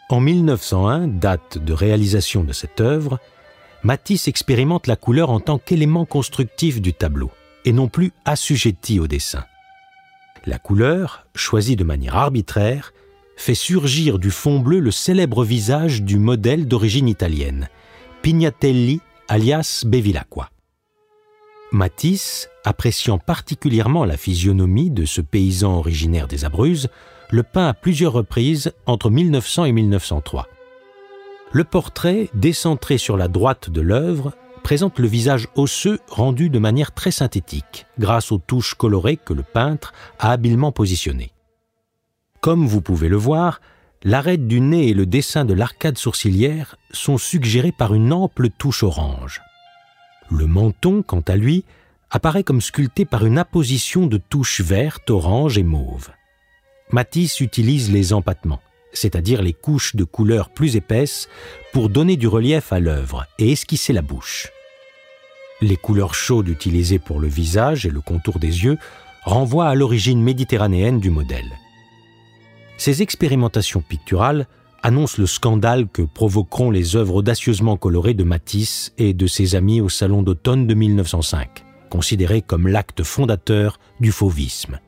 En 1901, date de réalisation de cette œuvre, Matisse expérimente la couleur en tant qu'élément constructif du tableau, et non plus assujetti au dessin. La couleur, choisie de manière arbitraire, fait surgir du fond bleu le célèbre visage du modèle d'origine italienne, Pignatelli alias Bevilacqua. Matisse, appréciant particulièrement la physionomie de ce paysan originaire des Abruzzes, le peint à plusieurs reprises entre 1900 et 1903. Le portrait, décentré sur la droite de l'œuvre, présente le visage osseux rendu de manière très synthétique, grâce aux touches colorées que le peintre a habilement positionnées. Comme vous pouvez le voir, l'arête du nez et le dessin de l'arcade sourcilière sont suggérés par une ample touche orange. Le menton, quant à lui, apparaît comme sculpté par une apposition de touches vertes, orange et mauve. Matisse utilise les empâtements, c'est-à-dire les couches de couleurs plus épaisses, pour donner du relief à l'œuvre et esquisser la bouche. Les couleurs chaudes utilisées pour le visage et le contour des yeux renvoient à l'origine méditerranéenne du modèle. Ces expérimentations picturales annoncent le scandale que provoqueront les œuvres audacieusement colorées de Matisse et de ses amis au Salon d'automne de 1905, considéré comme l'acte fondateur du fauvisme.